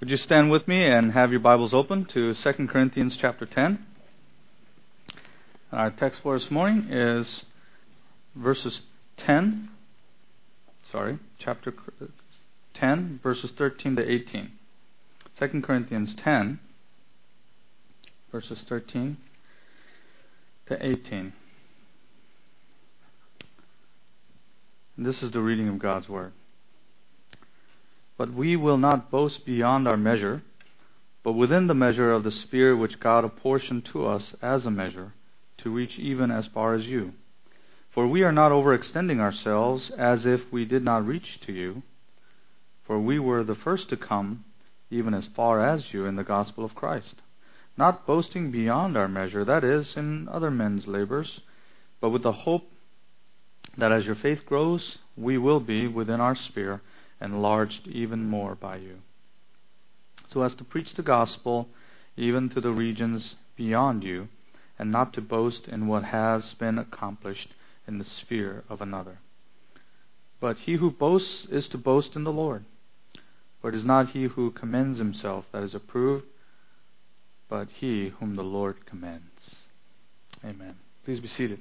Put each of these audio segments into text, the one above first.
Would you stand with me and have your Bibles open to 2 Corinthians chapter 10? Our text for this morning is chapter 10, verses 13 to 18. 2 Corinthians 10, verses 13 to 18. And this is the reading of God's Word. But we will not boast beyond our measure, but within the measure of the Spirit which God apportioned to us as a measure, to reach even as far as you. For we are not overextending ourselves as if we did not reach to you, for we were the first to come even as far as you in the gospel of Christ. Not boasting beyond our measure, that is, in other men's labors, but with the hope that as your faith grows, we will be within our sphere, enlarged even more by you, so as to preach the gospel even to the regions beyond you, and not to boast in what has been accomplished in the sphere of another. But he who boasts is to boast in the Lord. For it is not he who commends himself that is approved, but he whom the Lord commends. Amen. Please be seated.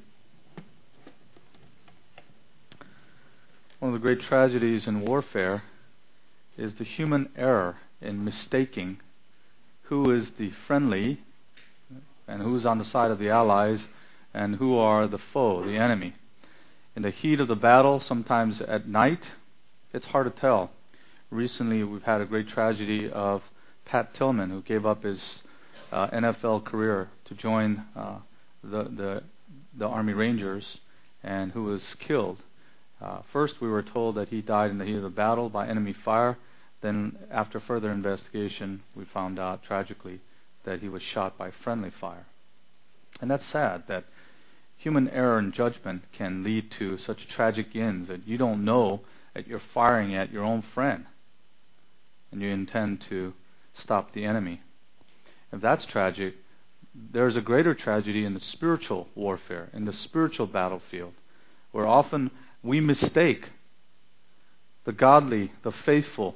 One of the great tragedies in warfare is the human error in mistaking who is the friendly and who's on the side of the allies and who are the foe, the enemy. In the heat of the battle, sometimes at night, it's hard to tell. Recently, we've had a great tragedy of Pat Tillman, who gave up his NFL career to join the Army Rangers, and who was killed. First, we were told that he died in the heat of the battle by enemy fire. Then, after further investigation, we found out tragically that he was shot by friendly fire. And that's sad, that human error in judgment can lead to such tragic ends that you don't know that you're firing at your own friend and you intend to stop the enemy. If that's tragic, there's a greater tragedy in the spiritual warfare, in the spiritual battlefield, where often we mistake the godly, the faithful,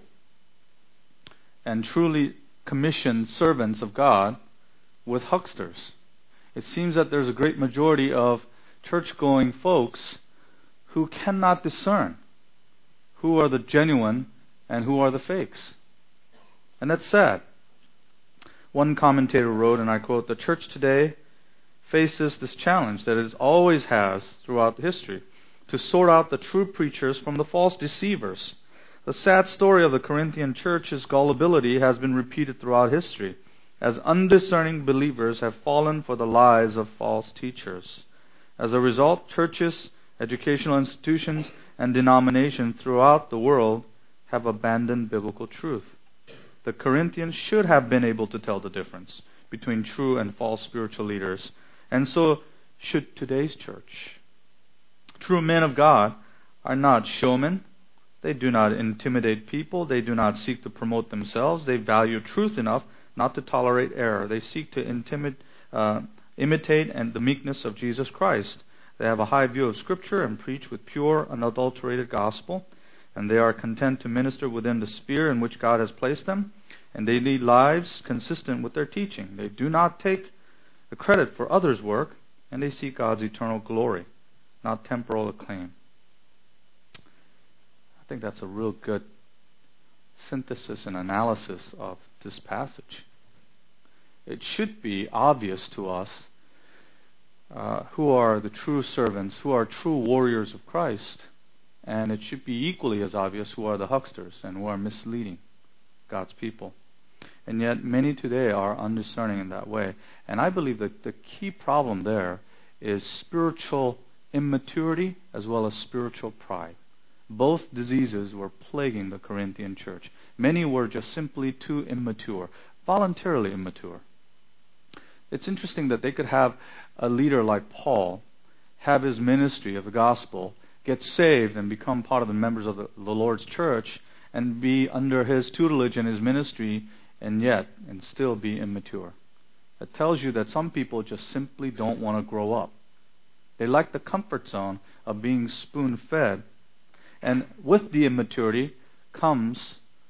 and truly commissioned servants of God with hucksters. It seems that there's a great majority of church-going folks who cannot discern who are the genuine and who are the fakes. And that's sad. One commentator wrote, and I quote, "The church today faces this challenge that it always has throughout history, to sort out the true preachers from the false deceivers. The sad story of the Corinthian church's gullibility has been repeated throughout history, as undiscerning believers have fallen for the lies of false teachers. As a result, churches, educational institutions, and denominations throughout the world have abandoned biblical truth. The Corinthians should have been able to tell the difference between true and false spiritual leaders, and so should today's church. True men of God are not showmen. They do not intimidate people. They do not seek to promote themselves. They value truth enough not to tolerate error. They seek to imitate the meekness of Jesus Christ. They have a high view of Scripture and preach with pure, unadulterated gospel. And they are content to minister within the sphere in which God has placed them. And they lead lives consistent with their teaching. They do not take the credit for others' work, and they seek God's eternal glory, not temporal acclaim." I think that's a real good synthesis and analysis of this passage. It should be obvious to us who are the true servants, who are true warriors of Christ, and it should be equally as obvious who are the hucksters and who are misleading God's people. And yet many today are undiscerning in that way. And I believe that the key problem there is spiritual immaturity as well as spiritual pride. Both diseases were plaguing the Corinthian church. Many were just simply too immature, voluntarily immature. It's interesting that they could have a leader like Paul have his ministry of the gospel, get saved and become part of the members of the Lord's church, and be under his tutelage and his ministry, and still be immature. It tells you that some people just simply don't want to grow up. They like the comfort zone of being spoon-fed. And with the immaturity comes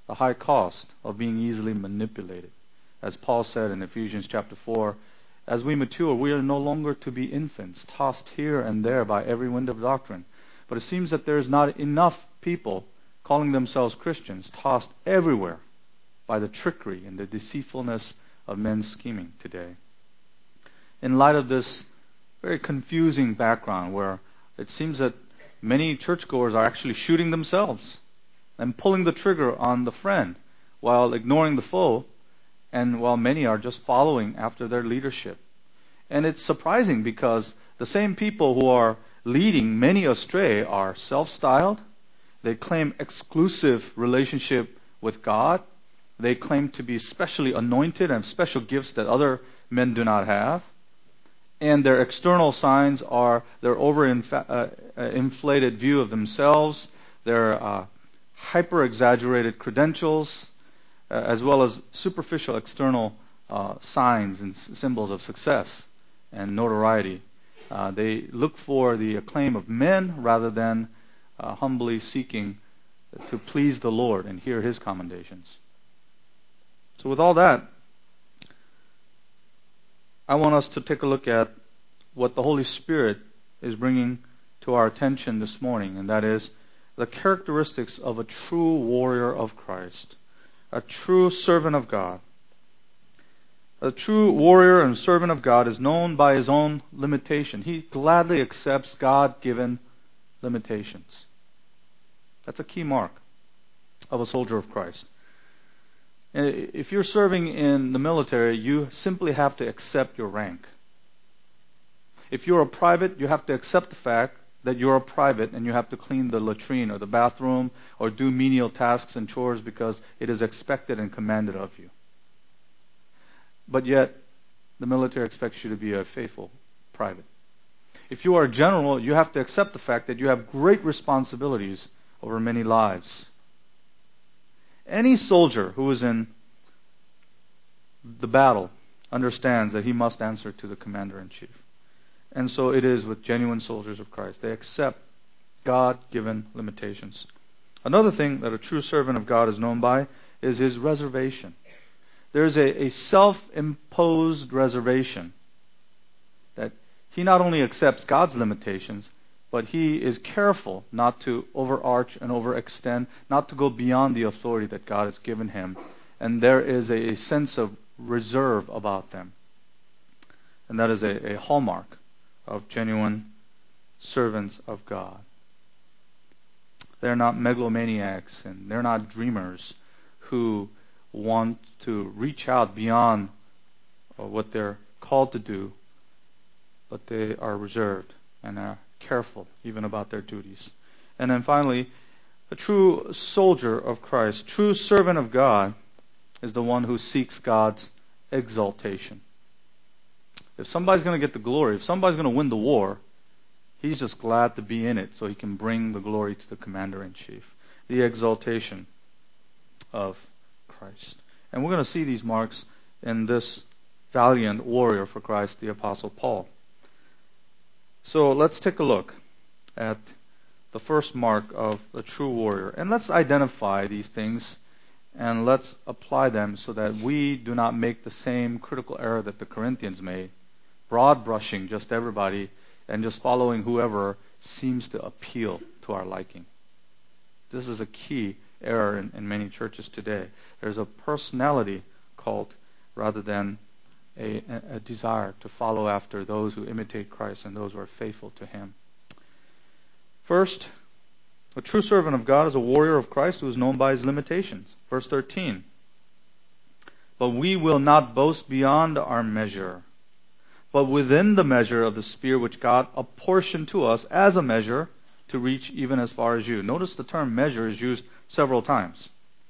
the high cost of being easily manipulated. As Paul said in Ephesians chapter 4, as we mature, we are no longer to be infants, tossed here and there by every wind of doctrine. But it seems that there is not enough people calling themselves Christians, tossed everywhere by the trickery and the deceitfulness of men's scheming today. In light of this very confusing background where it seems that many churchgoers are actually shooting themselves and pulling the trigger on the friend while ignoring the foe, and while many are just following after their leadership. And it's surprising because the same people who are leading many astray are self-styled. They claim exclusive relationship with God. They claim to be specially anointed and special gifts that other men do not have. And their external signs are their inflated view of themselves, their hyper-exaggerated credentials, as well as superficial external signs and symbols of success and notoriety. They look for the acclaim of men rather than humbly seeking to please the Lord and hear His commendations. So with all that, I want us to take a look at what the Holy Spirit is bringing to our attention this morning, and that is the characteristics of a true warrior of Christ, a true servant of God. A true warrior and servant of God is known by his own limitation. He gladly accepts God-given limitations. That's a key mark of a soldier of Christ. If you're serving in the military, you simply have to accept your rank. If you're a private, you have to accept the fact that you're a private and you have to clean the latrine or the bathroom or do menial tasks and chores because it is expected and commanded of you. But yet, the military expects you to be a faithful private. If you are a general, you have to accept the fact that you have great responsibilities over many lives. Any soldier who is in the battle understands that he must answer to the commander-in-chief. And so it is with genuine soldiers of Christ. They accept God-given limitations. Another thing that a true servant of God is known by is his reservation. There's a self-imposed reservation that he not only accepts God's limitations, but he is careful not to overarch and overextend, not to go beyond the authority that God has given him. And there is a sense of reserve about them. And that is a hallmark of genuine servants of God. They're not megalomaniacs and they're not dreamers who want to reach out beyond what they're called to do, but they are reserved and are careful even about their duties. And then finally, a true soldier of Christ, true servant of God, is the one who seeks God's exaltation. If somebody's going to get the glory, if somebody's going to win the war, he's just glad to be in it so he can bring the glory to the commander-in-chief. The exaltation of Christ. And we're going to see these marks in this valiant warrior for Christ, the Apostle Paul. So let's take a look at the first mark of the true warrior. And let's identify these things and let's apply them so that we do not make the same critical error that the Corinthians made, broad brushing just everybody and just following whoever seems to appeal to our liking. This is a key error in many churches today. There's a personality cult rather than a desire to follow after those who imitate Christ and those who are faithful to Him. First, a true servant of God is a warrior of Christ who is known by his limitations. Verse 13. But we will not boast beyond our measure, but within the measure of the sphere which God apportioned to us as a measure to reach even as far as you. Notice the term measure is used several times.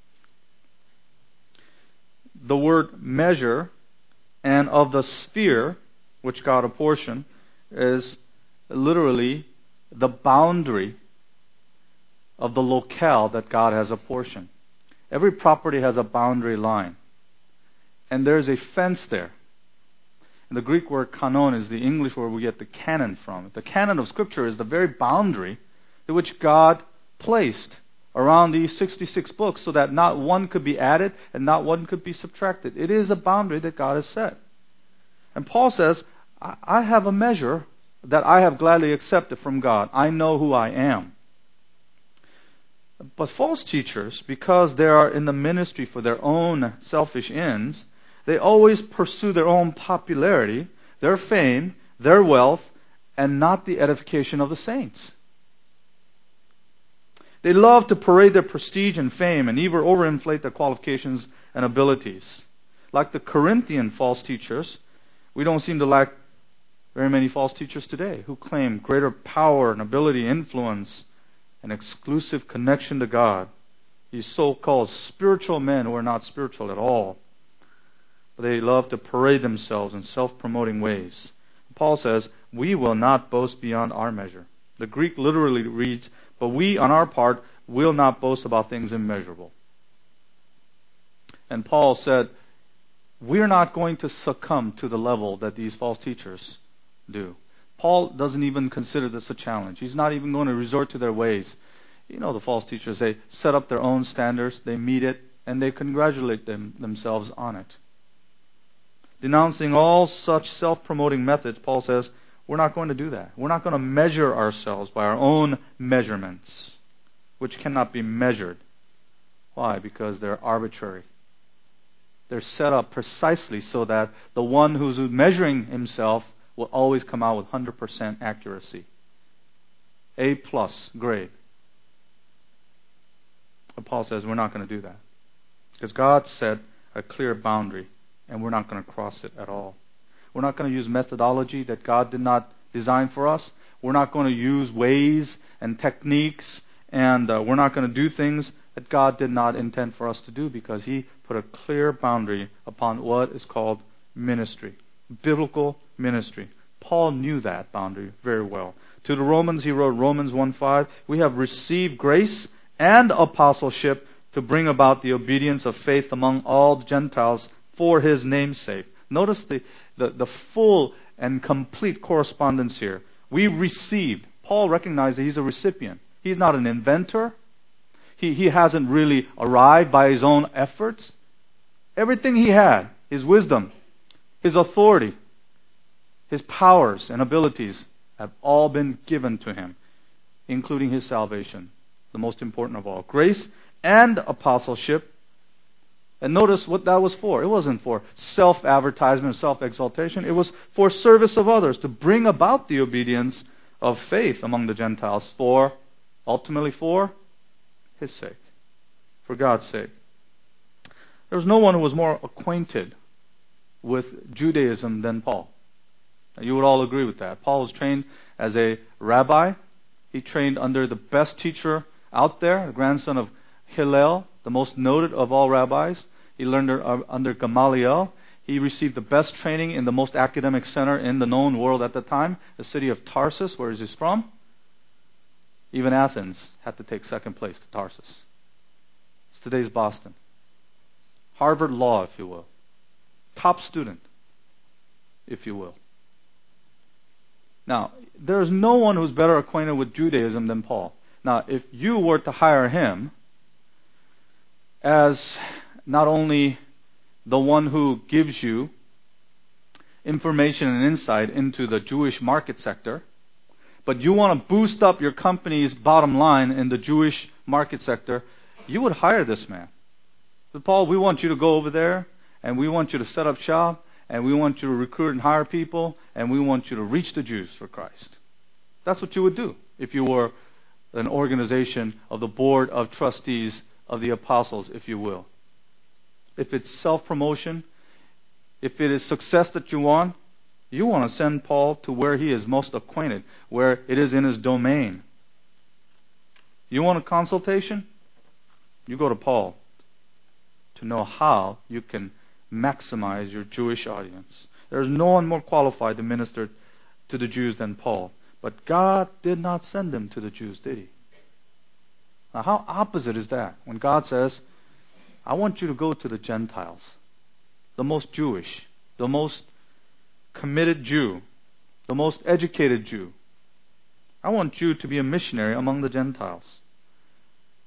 The word measure and of the sphere which God apportioned is literally the boundary of the locale that God has apportioned. Every property has a boundary line. And there's a fence there. And the Greek word kanon is the English word we get the canon from. The canon of Scripture is the very boundary to which God placed around these 66 books so that not one could be added and not one could be subtracted. It is a boundary that God has set. And Paul says, I have a measure that I have gladly accepted from God. I know who I am. But false teachers, because they are in the ministry for their own selfish ends, they always pursue their own popularity, their fame, their wealth, and not the edification of the saints. They love to parade their prestige and fame and even overinflate their qualifications and abilities. Like the Corinthian false teachers, we don't seem to lack very many false teachers today who claim greater power and ability, influence, an exclusive connection to God. These so-called spiritual men who are not spiritual at all. But they love to parade themselves in self-promoting ways. Paul says, we will not boast beyond our measure. The Greek literally reads, but we on our part will not boast about things immeasurable. And Paul said, we're not going to succumb to the level that these false teachers do. Paul doesn't even consider this a challenge. He's not even going to resort to their ways. You know the false teachers, they set up their own standards, they meet it, and they congratulate themselves on it. Denouncing all such self-promoting methods, Paul says, we're not going to do that. We're not going to measure ourselves by our own measurements, which cannot be measured. Why? Because they're arbitrary. They're set up precisely so that the one who's measuring himself will always come out with 100% accuracy. A+ grade. But Paul says we're not going to do that. Because God set a clear boundary, and we're not going to cross it at all. We're not going to use methodology that God did not design for us. We're not going to use ways and techniques, and we're not going to do things that God did not intend for us to do, because He put a clear boundary upon what is called ministry. Biblical ministry. Paul knew that boundary very well. To the Romans, he wrote Romans 1:5, we have received grace and apostleship to bring about the obedience of faith among all the Gentiles for His name's sake. Notice the full and complete correspondence here. We received. Paul recognized that he's a recipient. He's not an inventor. He hasn't really arrived by his own efforts. Everything he had, his wisdom, his authority, his powers and abilities have all been given to him, including his salvation, the most important of all. Grace and apostleship. And notice what that was for. It wasn't for self-advertisement, self-exaltation. It was for service of others, to bring about the obedience of faith among the Gentiles, ultimately for His sake, for God's sake. There was no one who was more acquainted with Judaism than Paul. You would all agree with that. Paul was trained as a rabbi. He trained under the best teacher out there, the grandson of Hillel, the most noted of all rabbis. He learned under Gamaliel. He received the best training in the most academic center in the known world at the time, the city of Tarsus, where he's from. Even Athens had to take second place to Tarsus. It's today's Boston. Harvard Law, if you will. Top student, if you will. Now, there's no one who's better acquainted with Judaism than Paul. Now, if you were to hire him as not only the one who gives you information and insight into the Jewish market sector, but you want to boost up your company's bottom line in the Jewish market sector, you would hire this man. But Paul, we want you to go over there, and we want you to set up shop, and we want you to recruit and hire people, and we want you to reach the Jews for Christ. That's what you would do if you were an organization of the board of trustees of the apostles, if you will. If it's self-promotion, if it is success that you want to send Paul to where he is most acquainted, where it is in his domain. You want a consultation? You go to Paul to know how you can maximize your Jewish audience. There's no one more qualified to minister to the Jews than Paul. But God did not send him to the Jews, did He? Now, how opposite is that when God says, I want you to go to the Gentiles, the most Jewish, the most committed Jew, the most educated Jew. I want you to be a missionary among the Gentiles.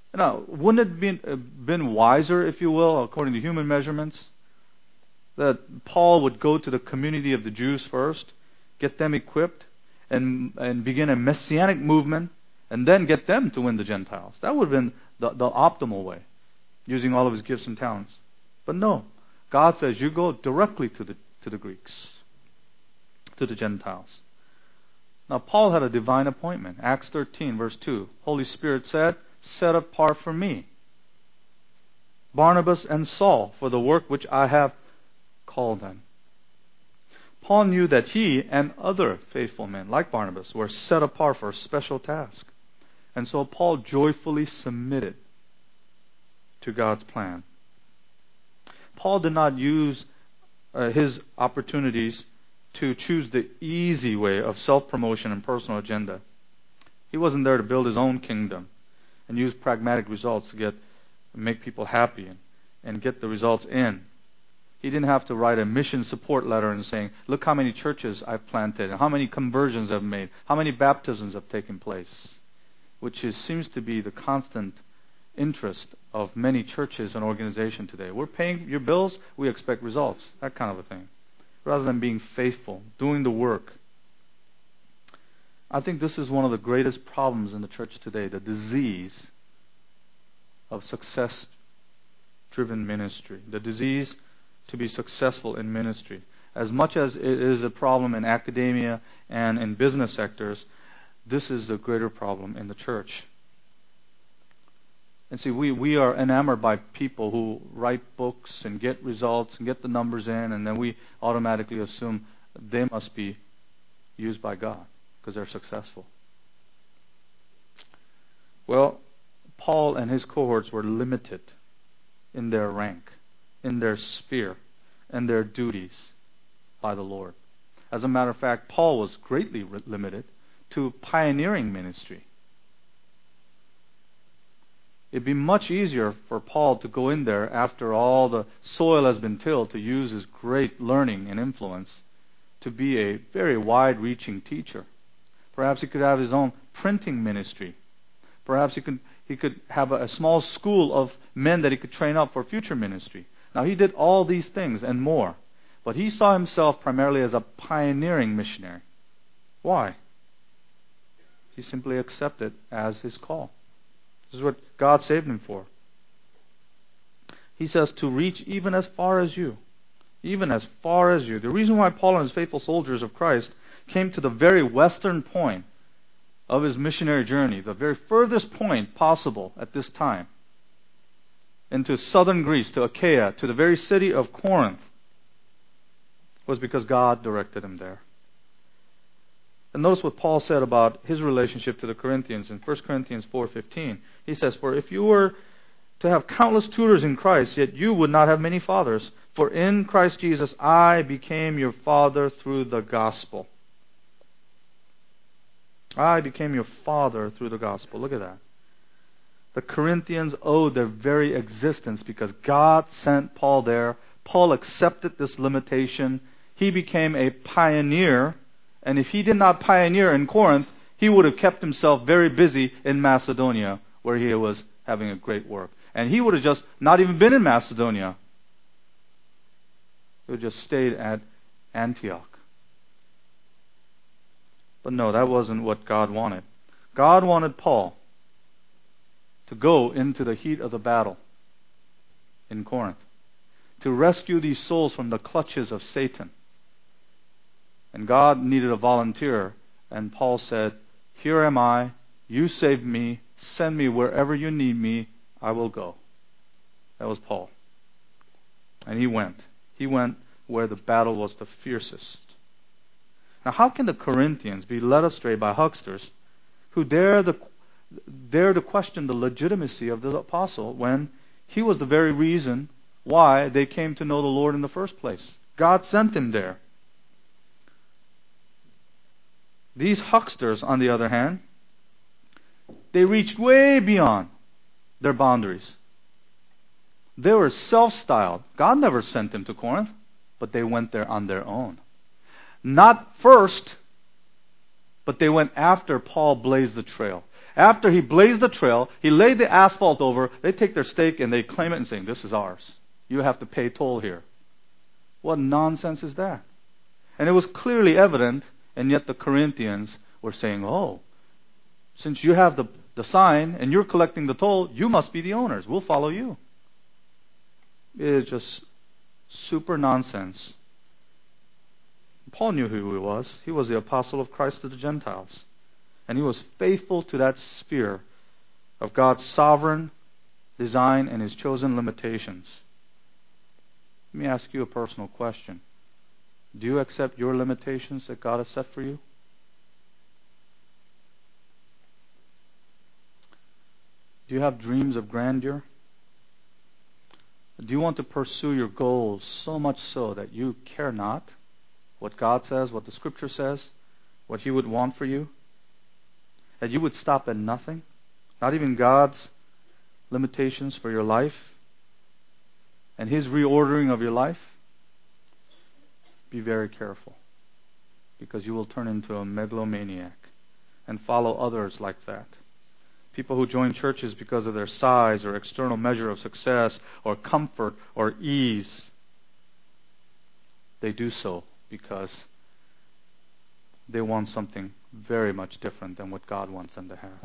Now, wouldn't it been wiser, if you will, according to human measurements, that Paul would go to the community of the Jews first, get them equipped, and begin a messianic movement, and then get them to win the Gentiles? That would have been the optimal way, using all of his gifts and talents. But no, God says you go directly to the Greeks, to the Gentiles. Now, Paul had a divine appointment. Acts 13, verse 2. Holy Spirit said, set apart for me Barnabas and Saul for the work which I have called them. Paul knew that he and other faithful men, like Barnabas, were set apart for a special task. And so Paul joyfully submitted to God's plan. Paul did not use his opportunities to choose the easy way of self-promotion and personal agenda. He wasn't there to build his own kingdom and use pragmatic results to make people happy and get the results in. He didn't have to write a mission support letter and saying, look how many churches I've planted, and how many conversions I've made, how many baptisms have taken place, which seems to be the constant interest of many churches and organizations today. We're paying your bills, we expect results, that kind of a thing, rather than being faithful, doing the work. I think this is one of the greatest problems in the church today, the disease of success-driven ministry, the disease to be successful in ministry. As much as it is a problem in academia and in business sectors, this is the greater problem in the church. And see, we are enamored by people who write books and get results and get the numbers in, and then we automatically assume they must be used by God because they're successful. Well, Paul and his cohorts were limited in their rank, in their sphere, and their duties by the Lord. As a matter of fact, Paul was greatly limited to pioneering ministry. It'd be much easier for Paul to go in there after all the soil has been tilled to use his great learning and influence to be a very wide-reaching teacher. Perhaps he could have his own printing ministry. Perhaps he could have a small school of men that he could train up for future ministry. Now, he did all these things and more, but he saw himself primarily as a pioneering missionary. Why? He simply accepted as his call. This is what God saved him for. He says to reach even as far as you. Even as far as you. The reason why Paul and his faithful soldiers of Christ came to the very western point of his missionary journey, the very furthest point possible at this time, into southern Greece, to Achaia, to the very city of Corinth, was because God directed him there. And notice what Paul said about his relationship to the Corinthians in 1 Corinthians 4:15. He says, for if you were to have countless tutors in Christ, yet you would not have many fathers. For in Christ Jesus I became your father through the gospel. I became your father through the gospel. Look at that. The Corinthians owed their very existence because God sent Paul there. Paul accepted this limitation. He became a pioneer. And if he did not pioneer in Corinth, he would have kept himself very busy in Macedonia, where he was having a great work. And he would have just not even been in Macedonia. He would have just stayed at Antioch. But no, that wasn't what God wanted. God wanted Paul to go into the heat of the battle in Corinth, to rescue these souls from the clutches of Satan. And God needed a volunteer, and Paul said, here am I, you saved me, send me wherever you need me, I will go. That was Paul. And he went. He went where the battle was the fiercest. Now, how can the Corinthians be led astray by hucksters who dare to question the legitimacy of the apostle when he was the very reason why they came to know the Lord in the first place? God sent him there. These hucksters, on the other hand, they reached way beyond their boundaries. They were self-styled. God never sent them to Corinth, but they went there on their own. Not first, but they went after Paul blazed the trail. After he blazed the trail, he laid the asphalt over, they take their stake and they claim it and say, this is ours. You have to pay toll here. What nonsense is that? And it was clearly evident, and yet the Corinthians were saying, oh, since you have the sign and you're collecting the toll, you must be the owners. We'll follow you. It is just super nonsense. Paul knew who he was. He was the apostle of Christ to the Gentiles. And he was faithful to that sphere of God's sovereign design and his chosen limitations. Let me ask you a personal question. Do you accept your limitations that God has set for you? Do you have dreams of grandeur? Do you want to pursue your goals so much so that you care not what God says, what the Scripture says, what He would want for you? That you would stop at nothing? Not even God's limitations for your life and His reordering of your life? Be very careful, because you will turn into a megalomaniac and follow others like that. People who join churches because of their size or external measure of success or comfort or ease, they do so because they want something very much different than what God wants them to have.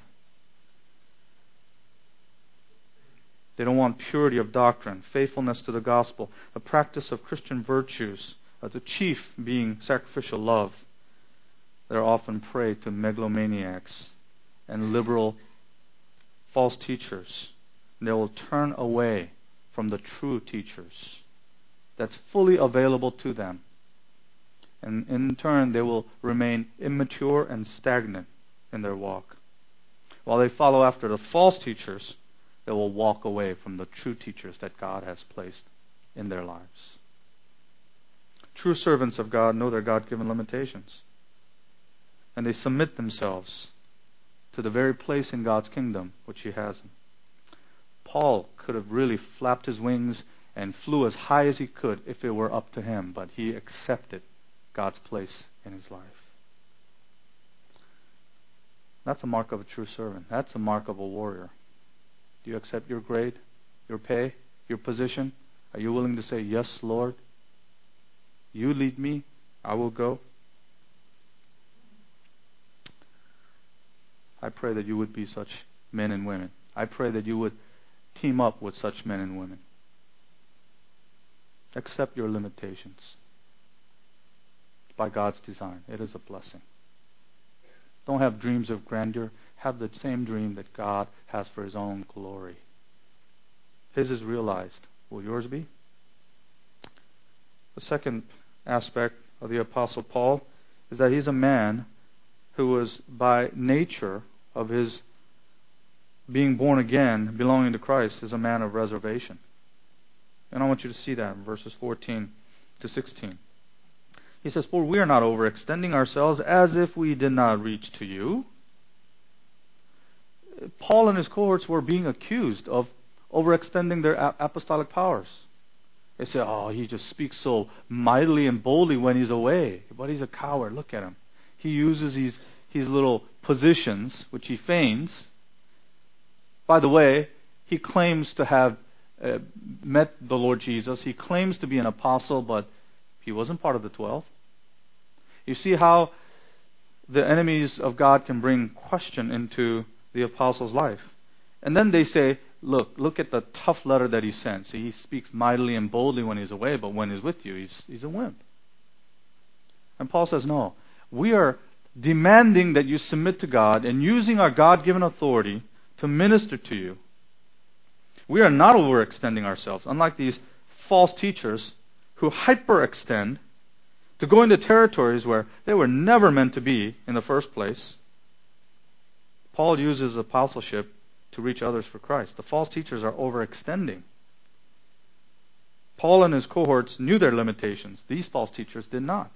They don't want purity of doctrine, faithfulness to the gospel, the practice of Christian virtues, the chief being sacrificial love. They're often prey to megalomaniacs and liberal false teachers. And they will turn away from the true teachers that's fully available to them. And in turn, they will remain immature and stagnant in their walk. While they follow after the false teachers, they will walk away from the true teachers that God has placed in their lives. True servants of God know their God-given limitations. And they submit themselves to the very place in God's kingdom which He has them. Paul could have really flapped his wings and flew as high as he could if it were up to him, but he accepted God's place in his life. That's a mark of a true servant. That's a mark of a warrior. Do you accept your grade, your pay, your position? Are you willing to say, yes, Lord? You lead me, I will go. I pray that you would be such men and women. I pray that you would team up with such men and women. Accept your limitations. By God's design, it is a blessing. Don't have dreams of grandeur. Have the same dream that God has for His own glory. His is realized. Will yours be? The second aspect of the Apostle Paul is that he's a man who was by nature of his being born again, belonging to Christ, is a man of reservation. And I want you to see that in verses 14 to 16. He says, for we are not overextending ourselves as if we did not reach to you. Paul and his cohorts were being accused of overextending their apostolic powers. They say, oh, he just speaks so mightily and boldly when he's away. But he's a coward. Look at him. He uses his little positions, which he feigns. By the way, he claims to have met the Lord Jesus. He claims to be an apostle, but he wasn't part of the 12. You see how the enemies of God can bring question into the apostle's life. And then they say, look at the tough letter that he sent. See, he speaks mightily and boldly when he's away, but when he's with you, he's a wimp. And Paul says, no, we are demanding that you submit to God and using our God-given authority to minister to you. We are not overextending ourselves, unlike these false teachers who hyperextend to go into territories where they were never meant to be in the first place. Paul uses apostleship to reach others for Christ. The false teachers are overextending. Paul and his cohorts knew their limitations. These false teachers did not.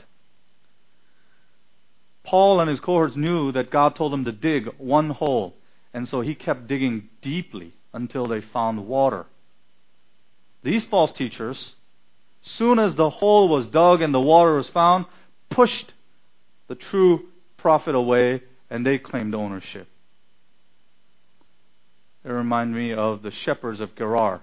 Paul and his cohorts knew that God told them to dig one hole, and so he kept digging deeply until they found water. These false teachers, soon as the hole was dug and the water was found, pushed the true prophet away, and they claimed ownership. They remind me of the shepherds of Gerar,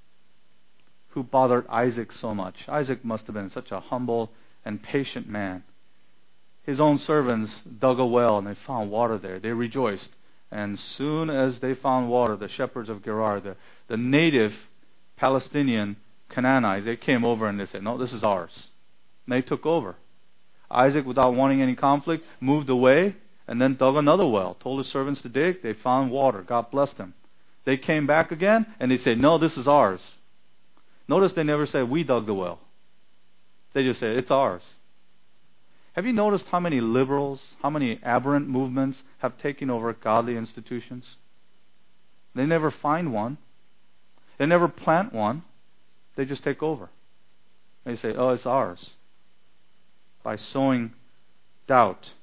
who bothered Isaac so much. Isaac must have been such a humble and patient man. His own servants dug a well and they found water there. They rejoiced. And soon as they found water, the shepherds of Gerar, the native Palestinian Canaanites, they came over and they said, no, this is ours. And they took over. Isaac, without wanting any conflict, moved away and then dug another well, told his servants to dig. They found water. God blessed them. They came back again and they said, no, this is ours. Notice they never said, we dug the well. They just said, it's ours. Have you noticed how many liberals, how many aberrant movements have taken over godly institutions? They never find one. They never plant one. They just take over. They say, oh, it's ours. By sowing doubt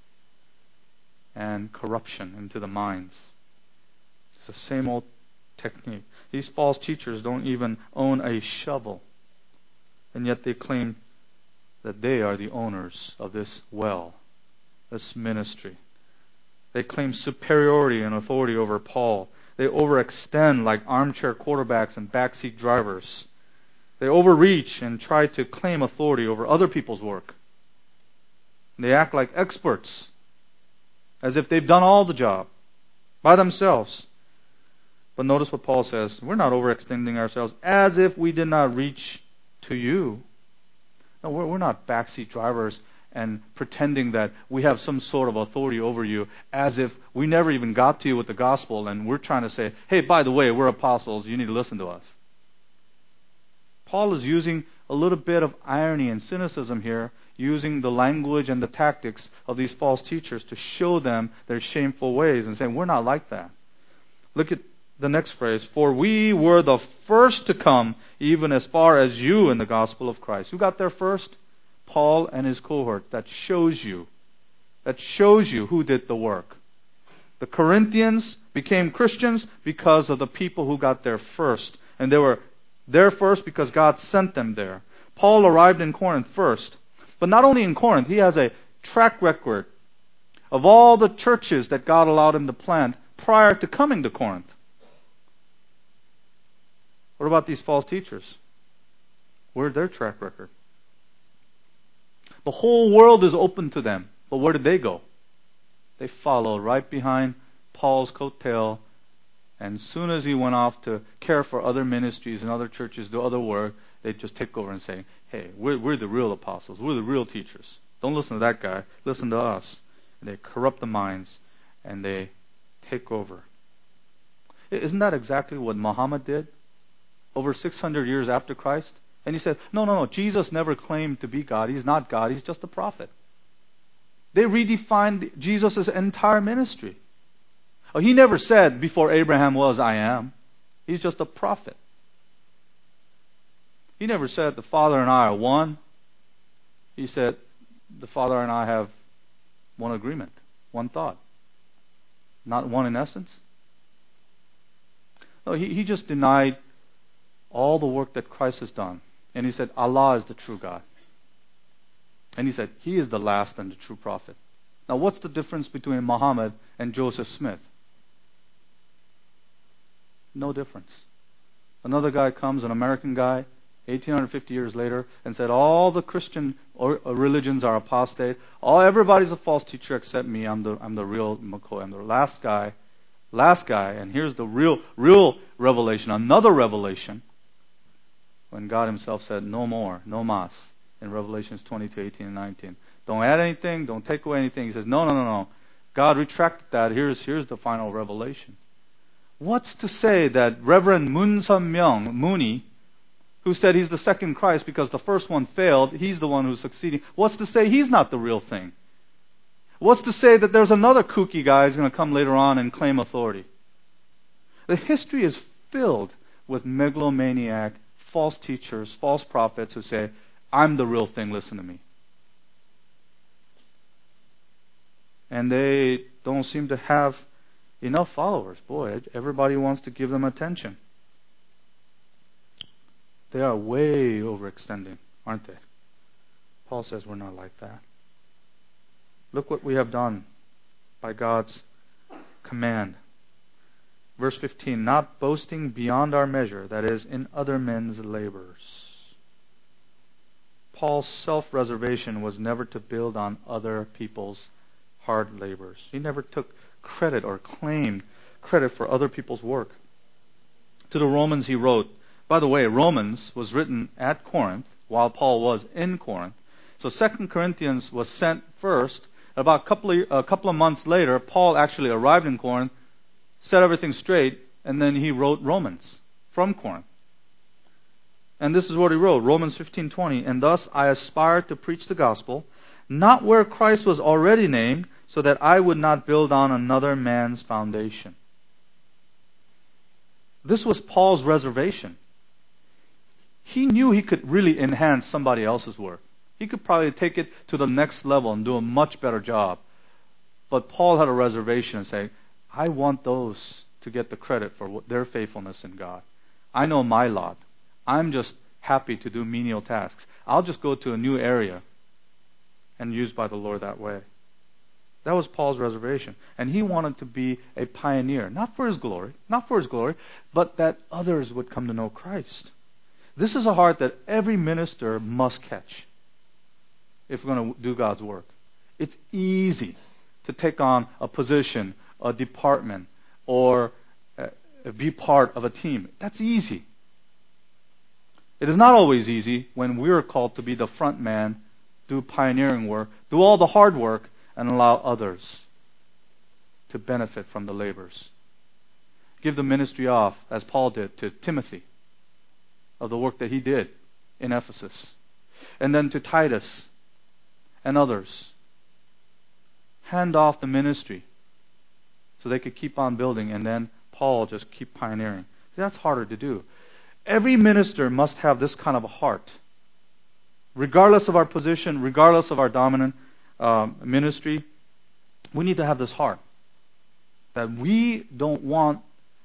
and corruption into the minds. It's the same old technique. These false teachers don't even own a shovel. And yet they claim that they are the owners of this well, this ministry. They claim superiority and authority over Paul. They overextend like armchair quarterbacks and backseat drivers. They overreach and try to claim authority over other people's work. They act like experts, as if they've done all the job by themselves. But notice what Paul says. We're not overextending ourselves as if we did not reach to you. No, we're not backseat drivers and pretending that we have some sort of authority over you as if we never even got to you with the gospel and we're trying to say, hey, by the way, we're apostles. You need to listen to us. Paul is using a little bit of irony and cynicism here, using the language and the tactics of these false teachers to show them their shameful ways and saying, we're not like that. Look at the next phrase, for we were the first to come even as far as you in the gospel of Christ. Who got there first? Paul and his cohort. That shows you who did the work. The Corinthians became Christians because of the people who got there first. And they were there first because God sent them there. Paul arrived in Corinth first. But not only in Corinth, he has a track record of all the churches that God allowed him to plant prior to coming to Corinth. What about these false teachers? Where's their track record? The whole world is open to them. But where did they go? They followed right behind Paul's coattail. And as soon as he went off to care for other ministries and other churches, do other work, they just take over and say, hey, we're the real apostles. We're the real teachers. Don't listen to that guy. Listen to us. And they corrupt the minds and they take over. Isn't that exactly what Muhammad did? Over 600 years after Christ. And he said, no, Jesus never claimed to be God. He's not God. He's just a prophet. They redefined Jesus' entire ministry. Oh, he never said, before Abraham was, I am. He's just a prophet. He never said, the Father and I are one. He said, the Father and I have one agreement, one thought. Not one in essence. No, he just denied all the work that Christ has done. And he said, Allah is the true God. And he said, He is the last and the true prophet. Now what's the difference between Muhammad and Joseph Smith? No difference. Another guy comes, an American guy, 1850 years later, and said, all the Christian religions are apostate. Everybody's a false teacher except me. I'm the real McCoy. I'm the last guy. And here's the real revelation, another revelation. When God himself said, no more, no mas, in Revelations 22:18 and 19. Don't add anything, don't take away anything. He says, no. God retracted that. Here's the final revelation. What's to say that Reverend Moon Sun-myung, Mooney, who said he's the second Christ because the first one failed, he's the one who's succeeding. What's to say he's not the real thing? What's to say that there's another kooky guy who's going to come later on and claim authority? The history is filled with megalomaniac, false teachers, false prophets who say, I'm the real thing, listen to me. And they don't seem to have enough followers. Boy, everybody wants to give them attention. They are way overextending, aren't they? Paul says we're not like that. Look what we have done by God's command. Verse 15, not boasting beyond our measure, that is, in other men's labors. Paul's self-reservation was never to build on other people's hard labors. He never took credit or claimed credit for other people's work. To the Romans he wrote, by the way, Romans was written at Corinth while Paul was in Corinth. So 2 Corinthians was sent first. About a couple of months later, Paul actually arrived in Corinth, set everything straight, and then he wrote Romans from Corinth. And this is what he wrote, Romans 15:20, and thus I aspire to preach the gospel, not where Christ was already named, so that I would not build on another man's foundation. This was Paul's reservation. He knew he could really enhance somebody else's work. He could probably take it to the next level and do a much better job. But Paul had a reservation and say, I want those to get the credit for their faithfulness in God. I know my lot. I'm just happy to do menial tasks. I'll just go to a new area and used by the Lord that way. That was Paul's reservation. And he wanted to be a pioneer, not for his glory, but that others would come to know Christ. This is a heart that every minister must catch if we're going to do God's work. It's easy to take on a position, a department, or be part of a team. That's easy. It is not always easy when we are called to be the front man, do pioneering work, do all the hard work, and allow others to benefit from the labors. Give the ministry off, as Paul did, to Timothy, of the work that he did in Ephesus. And then to Titus and others. Hand off the ministry so they could keep on building, and then Paul just keep pioneering. See, that's harder to do. Every minister must have this kind of a heart. Regardless of our position, regardless of our dominant ministry, we need to have this heart. That we don't want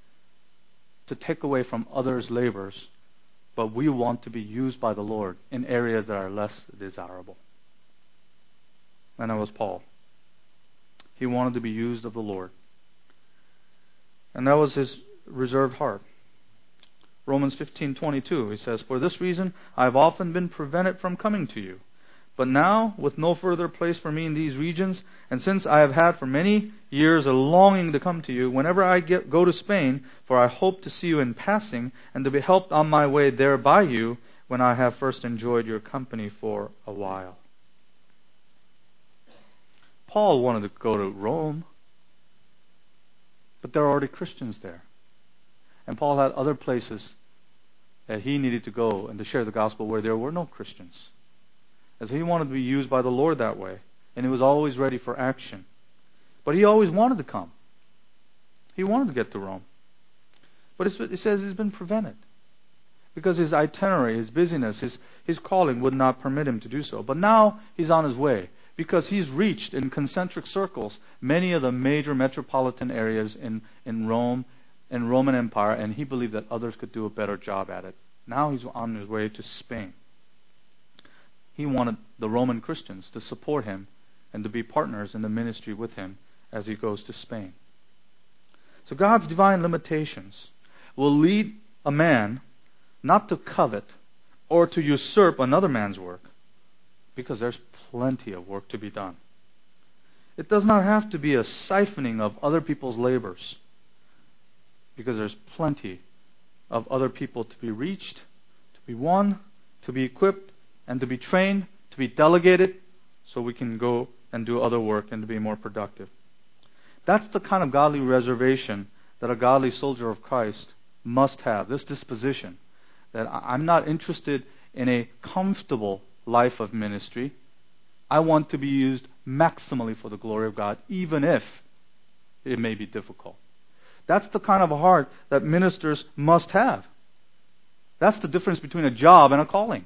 to take away from others' labors, but we want to be used by the Lord in areas that are less desirable. And that was Paul. He wanted to be used of the Lord. And that was his reserved heart. Romans 15:22, he says, for this reason I have often been prevented from coming to you. But now, with no further place for me in these regions, and since I have had for many years a longing to come to you, whenever I go to Spain, for I hope to see you in passing, and to be helped on my way there by you, when I have first enjoyed your company for a while. Paul wanted to go to Rome, but there are already Christians there. And Paul had other places that he needed to go and to share the gospel where there were no Christians. And so he wanted to be used by the Lord that way. And he was always ready for action. But he always wanted to come. He wanted to get to Rome. But it says he's been prevented. Because his itinerary, his busyness, his calling would not permit him to do so. But now he's on his way. Because he's reached in concentric circles many of the major metropolitan areas in Rome and Roman Empire, and he believed that others could do a better job at it. Now he's on his way to Spain. He wanted the Roman Christians to support him and to be partners in the ministry with him as he goes to Spain. So God's divine limitations will lead a man not to covet or to usurp another man's work, because there's plenty of work to be done. It does not have to be a siphoning of other people's labors, because there's plenty of other people to be reached, to be won, to be equipped, and to be trained, to be delegated, so we can go and do other work and to be more productive. That's the kind of godly reservation that a godly soldier of Christ must have, this disposition, that I'm not interested in a comfortable life of ministry. I want to be used maximally for the glory of God, even if it may be difficult. That's the kind of a heart that ministers must have. That's the difference between a job and a calling.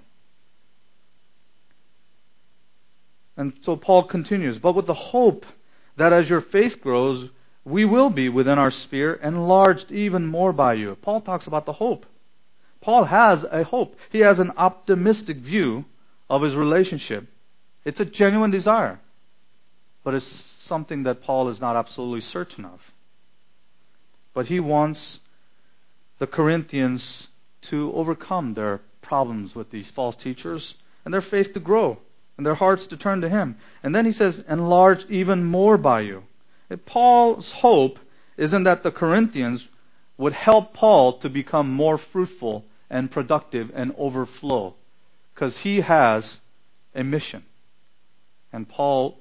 And so Paul continues, but with the hope that as your faith grows, we will be within our sphere enlarged even more by you. Paul talks about the hope. Paul has a hope. He has an optimistic view of his relationship. It's a genuine desire, but it's something that Paul is not absolutely certain of. But he wants the Corinthians to overcome their problems with these false teachers and their faith to grow and their hearts to turn to him. And then he says, enlarge even more by you. And Paul's hope isn't that the Corinthians would help Paul to become more fruitful and productive and overflow, because he has a mission. And Paul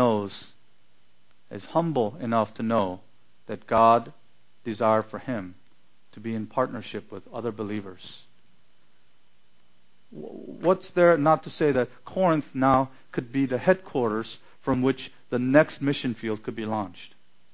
is humble enough to know that God desires for him to be in partnership with other believers. What's there not to say that Corinth now could be the headquarters from which the next mission field could be launched?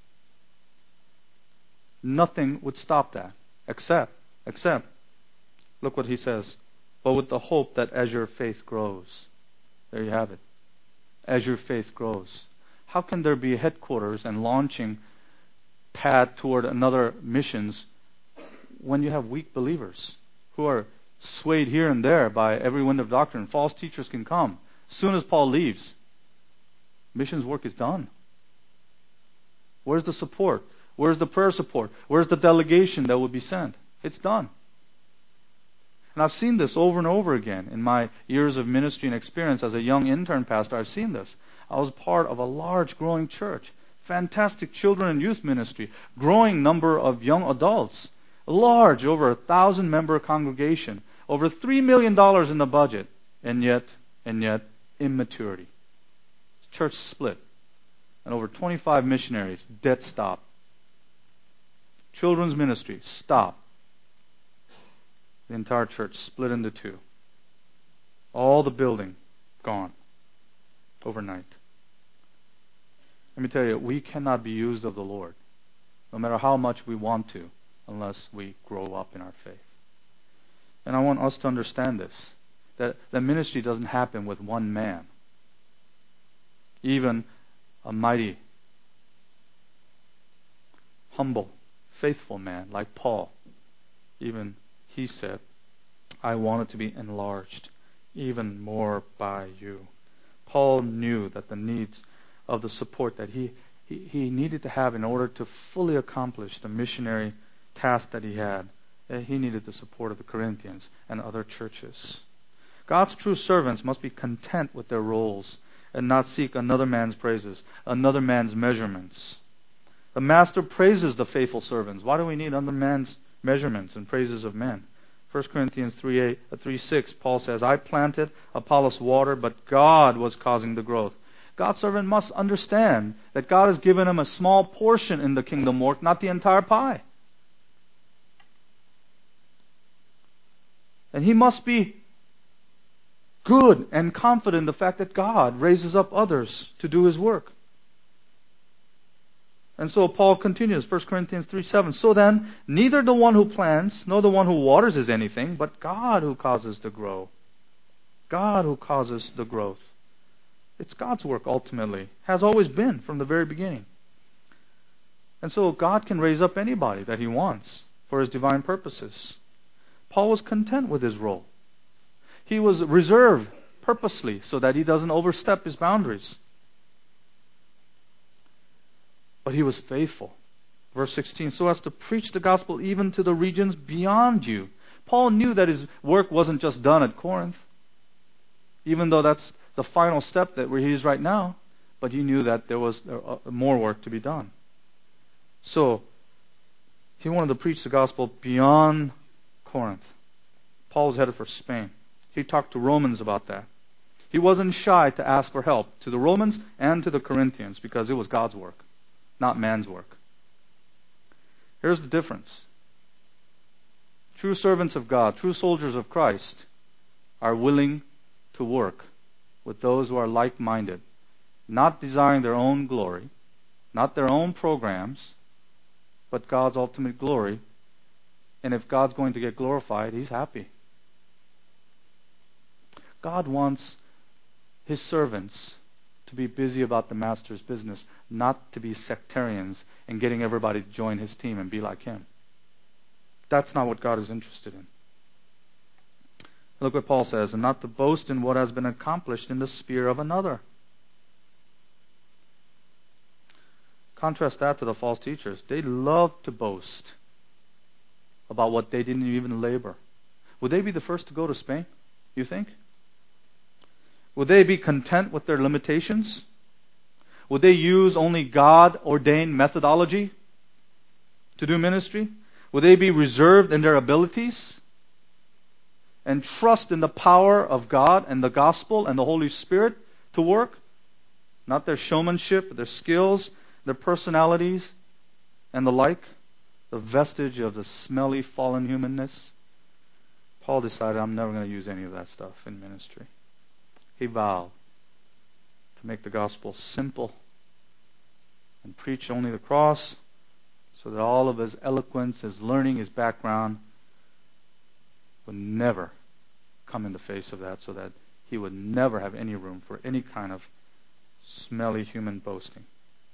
Nothing would stop that, except, look what he says, but with the hope that as your faith grows. There you have it. As your faith grows. How can there be a headquarters and launching pad toward another missions when you have weak believers who are swayed here and there by every wind of doctrine? False teachers can come. As soon as Paul leaves, missions work is done. Where's the support? Where's the prayer support? Where's the delegation that would be sent? It's done. And I've seen this over and over again in my years of ministry and experience as a young intern pastor. I've seen this. I was part of a large growing church, fantastic children and youth ministry, growing number of young adults, large, over 1,000-member congregation, over $3 million in the budget, and yet immaturity. Church split, and over 25 missionaries, debt stop. Children's ministry, stop. The entire church split into two. All the building gone overnight. Let me tell you, we cannot be used of the Lord, no matter how much we want to, unless we grow up in our faith. And I want us to understand this, that the ministry doesn't happen with one man. Even a mighty, humble, faithful man like Paul, even he said, I want it to be enlarged even more by you. Paul knew that the needs of the support that he needed to have in order to fully accomplish the missionary task that he had, he needed the support of the Corinthians and other churches. God's true servants must be content with their roles and not seek another man's praises, another man's measurements. The master praises the faithful servants. Why do we need other man's measurements and praises of men? 1 Corinthians 3:6, Paul says, I planted, Apollos watered, but God was causing the growth. God's servant must understand that God has given him a small portion in the kingdom work, not the entire pie. And he must be good and confident in the fact that God raises up others to do his work. And so Paul continues, 1 Corinthians 3:7. So then, neither the one who plants nor the one who waters is anything, but God who causes to grow. God who causes the growth. It's God's work ultimately. Has always been from the very beginning. And so God can raise up anybody that he wants for his divine purposes. Paul was content with his role. He was reserved purposely so that he doesn't overstep his boundaries. But he was faithful. Verse 16, so as to preach the gospel even to the regions beyond you. Paul knew that his work wasn't just done at Corinth, even though that's the final step that where he is right now. But he knew that there was more work to be done. So, he wanted to preach the gospel beyond Corinth. Paul was headed for Spain. He talked to Romans about that. He wasn't shy to ask for help to the Romans and to the Corinthians because it was God's work, not man's work. Here's the difference. True servants of God, true soldiers of Christ, are willing to work with those who are like-minded, not desiring their own glory, not their own programs, but God's ultimate glory. And if God's going to get glorified, he's happy. God wants his servants to be busy about the master's business, not to be sectarians and getting everybody to join his team and be like him. That's not what God is interested in. Look what Paul says, and not to boast in what has been accomplished in the sphere of another. Contrast that to the false teachers. They love to boast about what they didn't even labor. Would they be the first to go to Spain, you think? Would they be content with their limitations? Would they use only God-ordained methodology to do ministry? Would they be reserved in their abilities and trust in the power of God and the gospel and the Holy Spirit to work? Not their showmanship, their skills, their personalities, and the like, the vestige of the smelly, fallen humanness. Paul decided, I'm never going to use any of that stuff in ministry. He vowed to make the gospel simple and preach only the cross, so that all of his eloquence, his learning, his background would never come in the face of that, so that he would never have any room for any kind of smelly human boasting.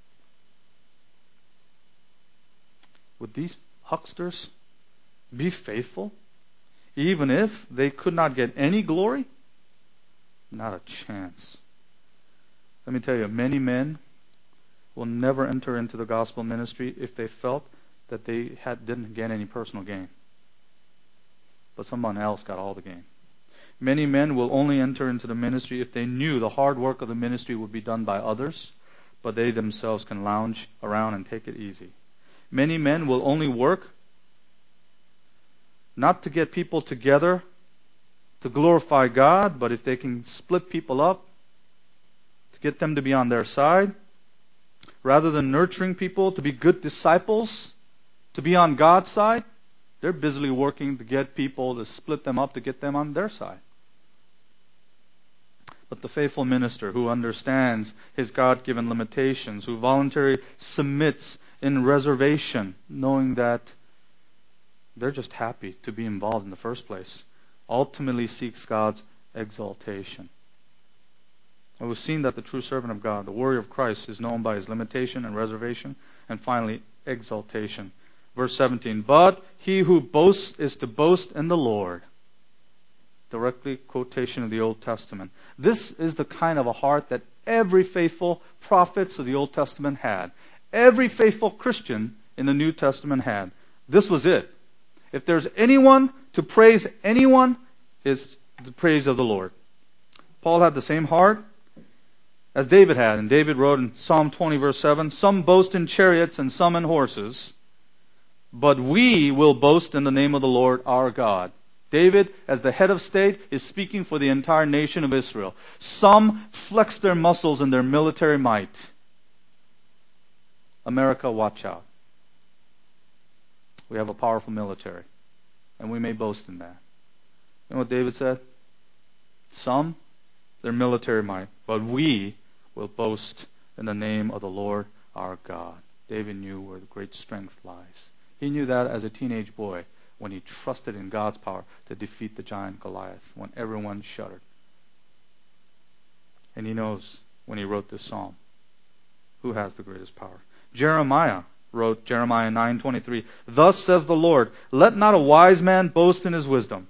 Would these hucksters be faithful, even if they could not get any glory? Not a chance. Let me tell you, many men will never enter into the gospel ministry if they felt that they didn't get any personal gain, but someone else got all the gain. Many men will only enter into the ministry if they knew the hard work of the ministry would be done by others, but they themselves can lounge around and take it easy. Many men will only work not to get people together to glorify God, but if they can split people up, to get them to be on their side, rather than nurturing people to be good disciples, to be on God's side, they're busily working to get people to split them up to get them on their side. But the faithful minister who understands his God-given limitations, who voluntarily submits in reservation, knowing that they're just happy to be involved in the first place, ultimately seeks God's exaltation. And we've seen that the true servant of God, the warrior of Christ, is known by his limitation and reservation, and finally, exaltation. Verse 17, but he who boasts is to boast in the Lord. Directly quotation of the Old Testament. This is the kind of a heart that every faithful prophets of the Old Testament had. Every faithful Christian in the New Testament had. This was it. If there's anyone to praise anyone, it's the praise of the Lord. Paul had the same heart as David had. And David wrote in Psalm 20 verse 7, some boast in chariots and some in horses, but we will boast in the name of the Lord our God. David, as the head of state, is speaking for the entire nation of Israel. Some flex their muscles in their military might. America, watch out. We have a powerful military, and we may boast in that. You know what David said? Some, their military might, but we will boast in the name of the Lord our God. David knew where the great strength lies. He knew that as a teenage boy when he trusted in God's power to defeat the giant Goliath, when everyone shuddered. And he knows when he wrote this psalm who has the greatest power. Jeremiah wrote, Jeremiah 9:23, thus says the Lord, let not a wise man boast in his wisdom.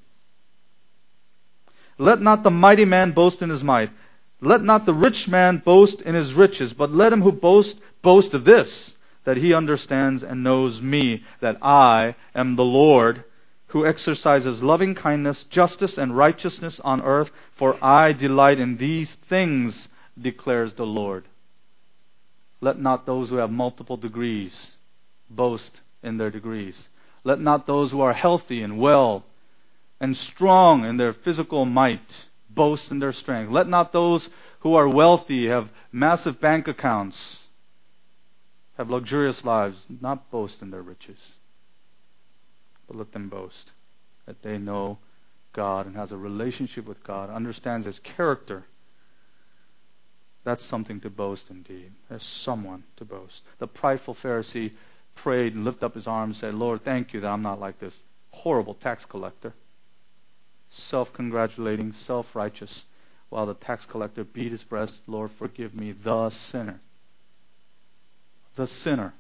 Let not the mighty man boast in his might. Let not the rich man boast in his riches, but let him who boast of this, that he understands and knows me, that I am the Lord, who exercises loving kindness, justice, and righteousness on earth, for I delight in these things, declares the Lord. Let not those who have multiple degrees boast in their degrees. Let not those who are healthy and well and strong in their physical might boast in their strength. Let not those who are wealthy, have massive bank accounts, have luxurious lives, not boast in their riches. But let them boast that they know God and has a relationship with God, understands His character. That's something to boast indeed. There's someone to boast. The prideful Pharisee prayed and lifted up his arms and said, Lord, thank you that I'm not like this horrible tax collector. Self-congratulating, self-righteous, while the tax collector beat his breast, Lord, forgive me, the sinner. The sinner.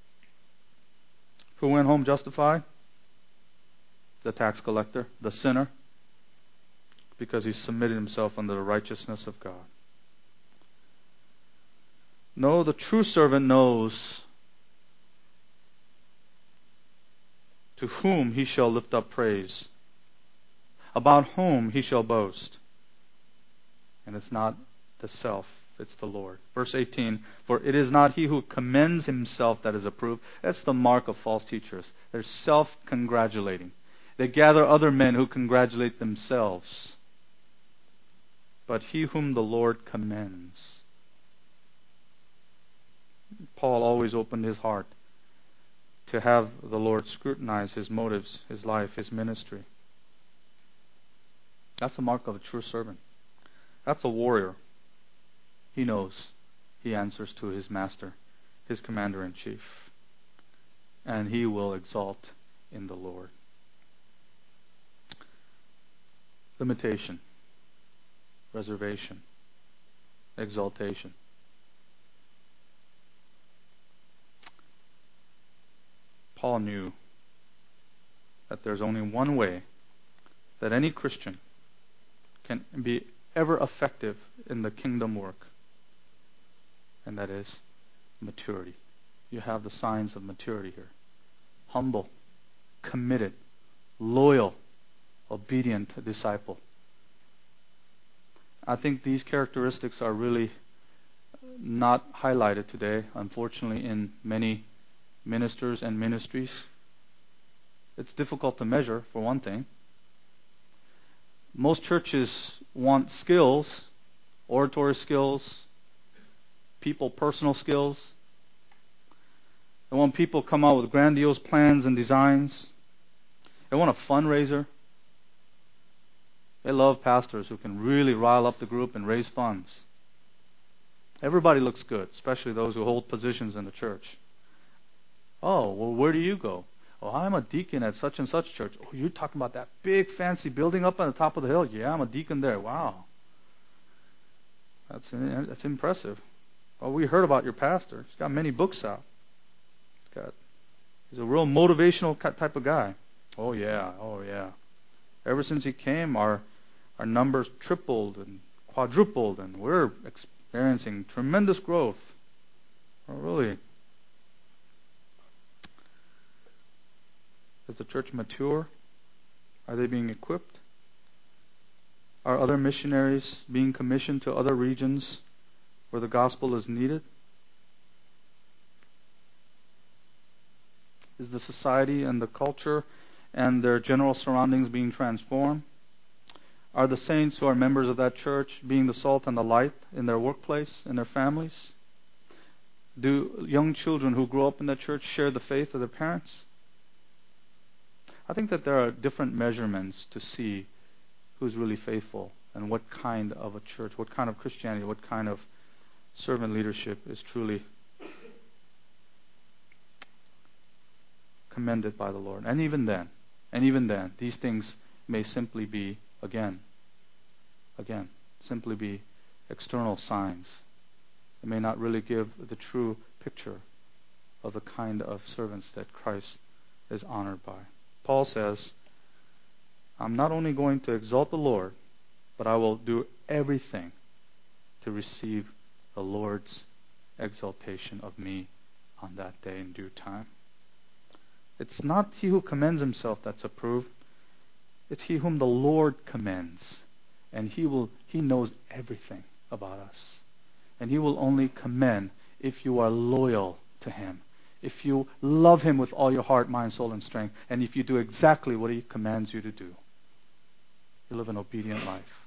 Who went home justified? The tax collector, the sinner, because he submitted himself under the righteousness of God. No, the true servant knows to whom he shall lift up praise, about whom he shall boast. And it's not the self, it's the Lord. Verse 18, for it is not he who commends himself that is approved. That's the mark of false teachers. They're self-congratulating. They gather other men who congratulate themselves. But he whom the Lord commends. Paul always opened his heart to have the Lord scrutinize his motives, his life, his ministry. That's the mark of a true servant. That's a warrior. He knows he answers to his master, his commander-in-chief. And he will exalt in the Lord. Limitation, reservation, exaltation. Paul knew that there's only one way that any Christian can be ever effective in the kingdom work, and that is maturity. You have the signs of maturity here. Humble, committed, loyal, obedient disciple. I think these characteristics are really not highlighted today, unfortunately, in many ministers and ministries. It's difficult to measure, for one thing. Most churches want skills, oratory skills, personal skills. They want people to come out with grandiose plans and designs. They want a fundraiser. They love pastors who can really rile up the group and raise funds. Everybody looks good, especially those who hold positions in the church. Oh, well, where do you go? Oh, I'm a deacon at such and such church. Oh, you're talking about that big fancy building up on the top of the hill? Yeah, I'm a deacon there. Wow. That's impressive. Well, we heard about your pastor. He's got many books out. He's a real motivational type of guy. Oh yeah. Ever since he came, our numbers tripled and quadrupled, and we're experiencing tremendous growth. Oh, really? Is the church mature? Are they being equipped? Are other missionaries being commissioned to other regions where the gospel is needed? Is the society and the culture and their general surroundings being transformed? Are the saints who are members of that church being the salt and the light in their workplace, in their families? Do young children who grow up in that church share the faith of their parents? I think that there are different measurements to see who's really faithful and what kind of a church, what kind of Christianity, what kind of servant leadership is truly commended by the Lord. And even then, these things may simply be, simply be external signs. It may not really give the true picture of the kind of servants that Christ is honored by. Paul says, I'm not only going to exalt the Lord, but I will do everything to receive the Lord's exaltation of me on that day in due time. It's not he who commends himself that's approved. It's he whom the Lord commends. And he knows everything about us. And he will only commend if you are loyal to him. If you love him with all your heart, mind, soul, and strength. And if you do exactly what he commands you to do. You live an obedient life.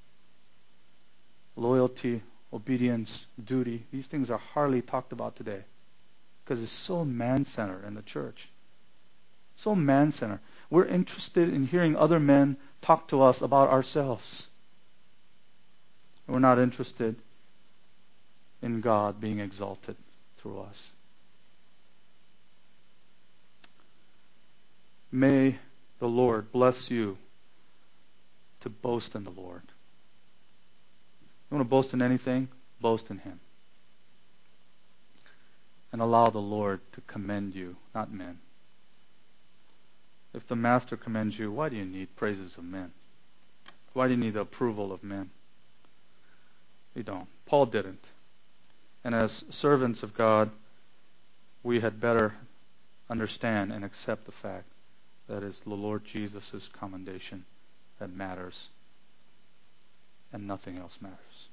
Loyalty, obedience, duty, these things are hardly talked about today. Because it's so man-centered in the church. So man-centered. We're interested in hearing other men talk to us about ourselves. We're not interested in God being exalted through us. May the Lord bless you to boast in the Lord. You want to boast in anything? Boast in him. And allow the Lord to commend you, not men. If the master commends you, why do you need praises of men? Why do you need the approval of men? You don't. Paul didn't. And as servants of God, we had better understand and accept the fact that is the Lord Jesus' commendation that matters, and nothing else matters.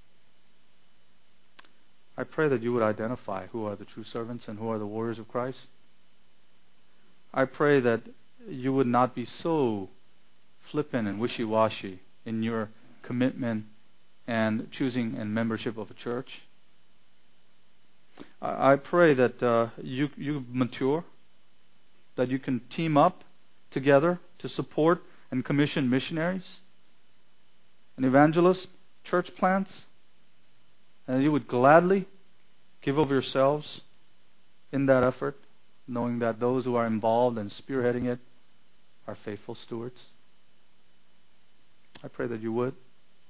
I pray that you would identify who are the true servants and who are the warriors of Christ. I pray that you would not be so flippant and wishy-washy in your commitment and choosing and membership of a church. I pray that you mature, that you can team up together to support and commission missionaries and evangelists, church plants, and you would gladly give of yourselves in that effort, knowing that those who are involved and spearheading it are faithful stewards. I pray that you would.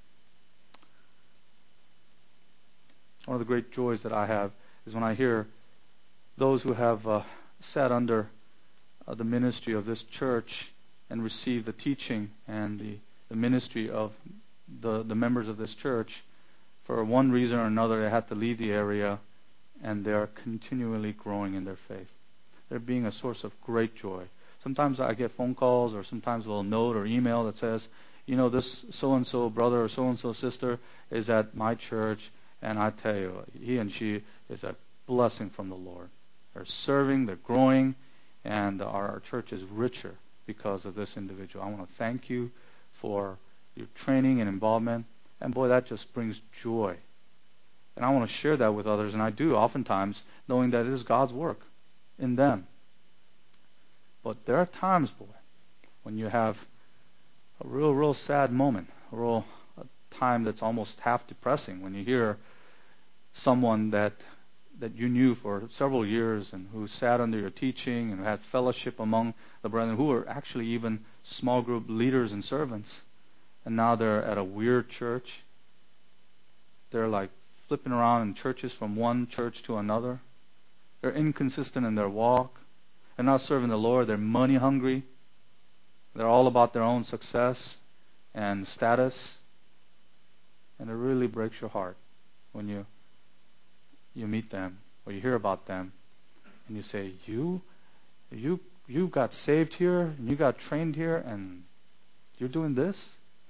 One of the great joys that I have is when I hear those who have sat under the ministry of this church and received the teaching and the ministry of the members of this church. For one reason or another, they had to leave the area, and they are continually growing in their faith. They're being a source of great joy. Sometimes I get phone calls or sometimes a little note or email that says, this so-and-so brother or so-and-so sister is at my church, and I tell you, he and she is a blessing from the Lord. They're serving, they're growing, and our church is richer because of this individual. I want to thank you for your training and involvement. And boy, that just brings joy. And I want to share that with others, and I do oftentimes, knowing that it is God's work in them. But there are times, boy, when you have a real sad moment, a time that's almost half depressing, when you hear someone that you knew for several years and who sat under your teaching and had fellowship among the brethren, who were actually even small group leaders and servants, and now they're at a weird church. They're like flipping around in churches from one church to another. They're inconsistent in their walk. They're not serving the Lord. They're money hungry. They're all about their own success and status. And it really breaks your heart when you meet them or you hear about them and you say, you got saved here and you got trained here and you're doing this?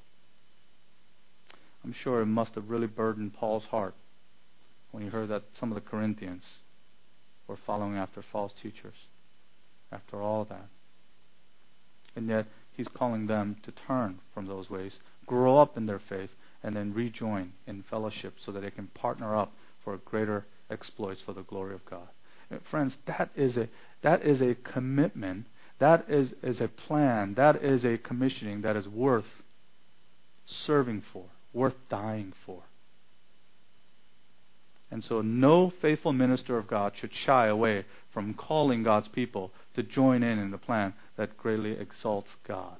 I'm sure it must have really burdened Paul's heart when he heard that some of the Corinthians were following after false teachers after all that. And yet he's calling them to turn from those ways, grow up in their faith, and then rejoin in fellowship so that they can partner up for greater exploits for the glory of God. Friends, that is a commitment, that is a plan, that is a commissioning that is worth serving for, worth dying for. And so no faithful minister of God should shy away from calling God's people to join in the plan that greatly exalts God.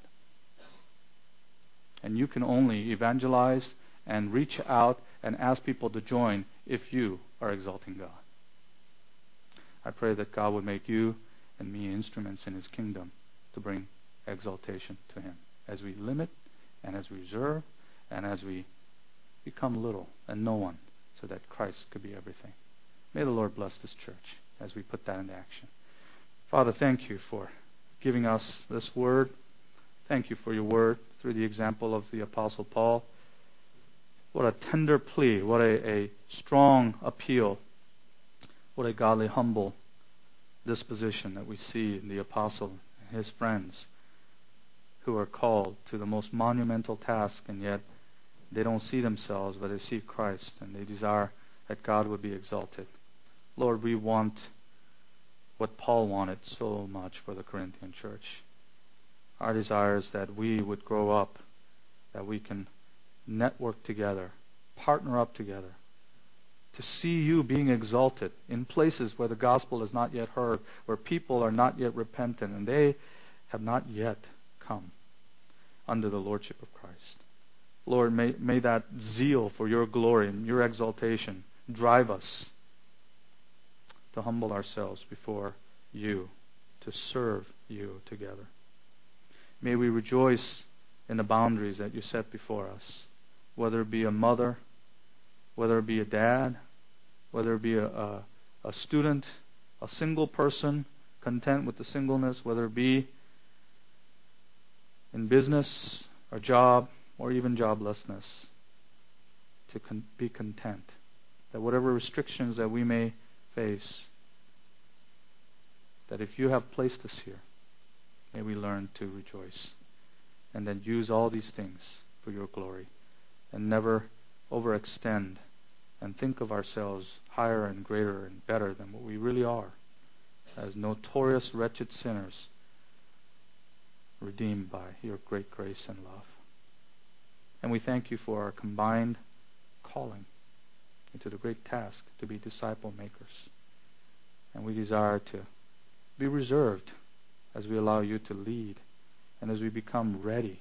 And you can only evangelize and reach out and ask people to join if you are exalting God. I pray that God would make you and me instruments in His kingdom to bring exaltation to Him as we limit and as we reserve and as we become little and no one so that Christ could be everything. May the Lord bless this church as we put that into action. Father, thank you for giving us this word. Thank you for your word through the example of the Apostle Paul. What a tender plea, what a strong appeal, what a godly, humble disposition that we see in the Apostle and his friends who are called to the most monumental task, and yet they don't see themselves, but they see Christ, and they desire that God would be exalted. Lord, we want what Paul wanted so much for the Corinthian church. Our desire is that we would grow up, that we can network together, partner up together, to see you being exalted in places where the gospel is not yet heard, where people are not yet repentant, and they have not yet come under the lordship of Christ. Lord, may that zeal for your glory and your exaltation drive us to humble ourselves before you, to serve you together. May we rejoice in the boundaries that you set before us, whether it be a mother, whether it be a dad, whether it be a student, a single person content with the singleness, whether it be in business or job or even joblessness, to be content. That whatever restrictions that we may face, that if you have placed us here, may we learn to rejoice and then use all these things for your glory and never overextend and think of ourselves higher and greater and better than what we really are, as notorious wretched sinners redeemed by your great grace and love. And we thank you for our combined calling into the great task to be disciple makers. And we desire to be reserved as we allow you to lead and as we become ready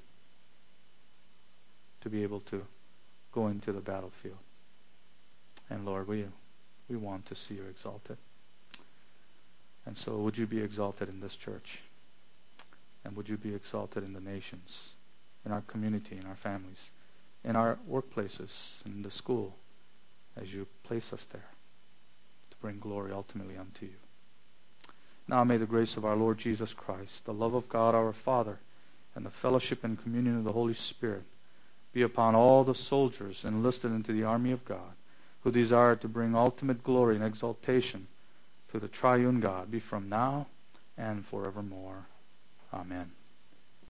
to be able to go into the battlefield. And Lord, we want to see you exalted. And so would you be exalted in this church? And would you be exalted in the nations, in our community, in our families, in our workplaces, in the school, as you place us there to bring glory ultimately unto you. Now may the grace of our Lord Jesus Christ, the love of God our Father, and the fellowship and communion of the Holy Spirit be upon all the soldiers enlisted into the army of God, who desire to bring ultimate glory and exaltation to the triune God, be from now and forevermore. Amen.